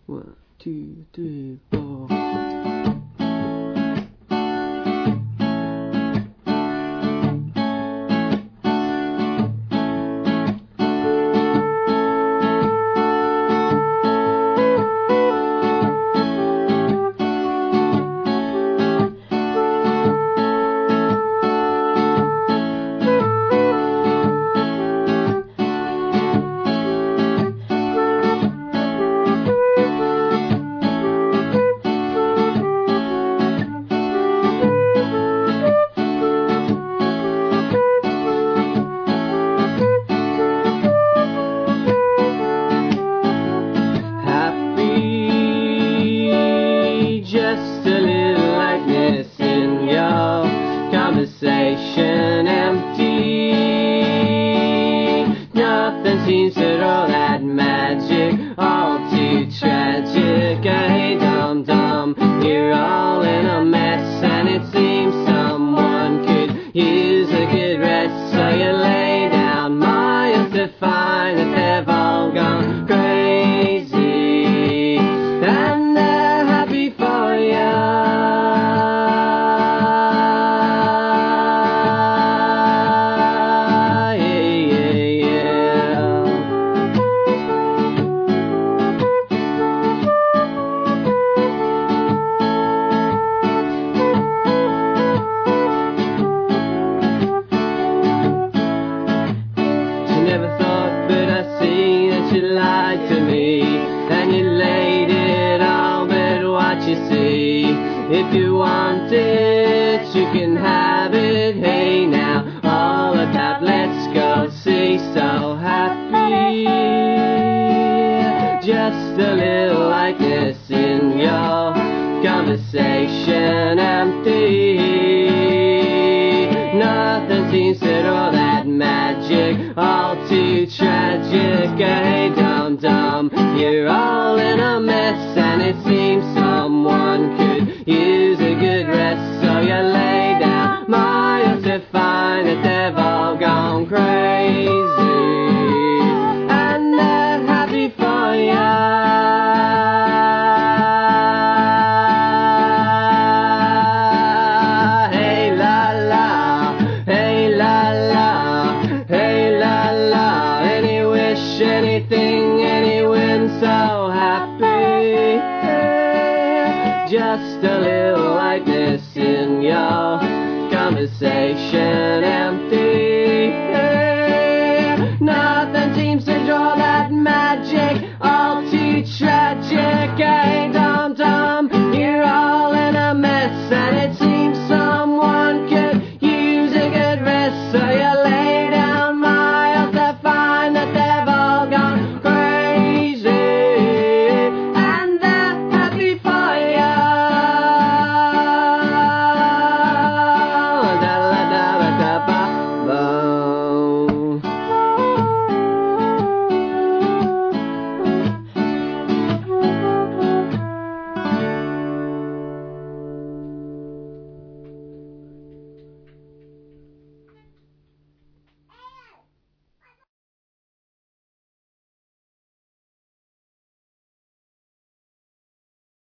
1, 2, 3, 4. Just a little lightness in your conversation, empty. Nothing seems to throw that magic, all too tragic. Hey, dum-dum, you're all in a mess, and it seems someone could use a good rest. So you lay down miles to find that they've all gone crazy, and they're happy for you. Never thought, but I see that you lied to me, and you laid it all, but what you see, if you want it, you can have it. Hey now, all about let's go see, so happy. Just a little lightness in your conversation, empty. Nothing seems to draw that magic, all too tragic. Hey, dum-dum, you're all in a mess, and it seems someone could use a good rest. So you lay down miles to find that they've all gone crazy, and they're happy for you. Anything, any win, so happy. Just a little lightness in your conversation,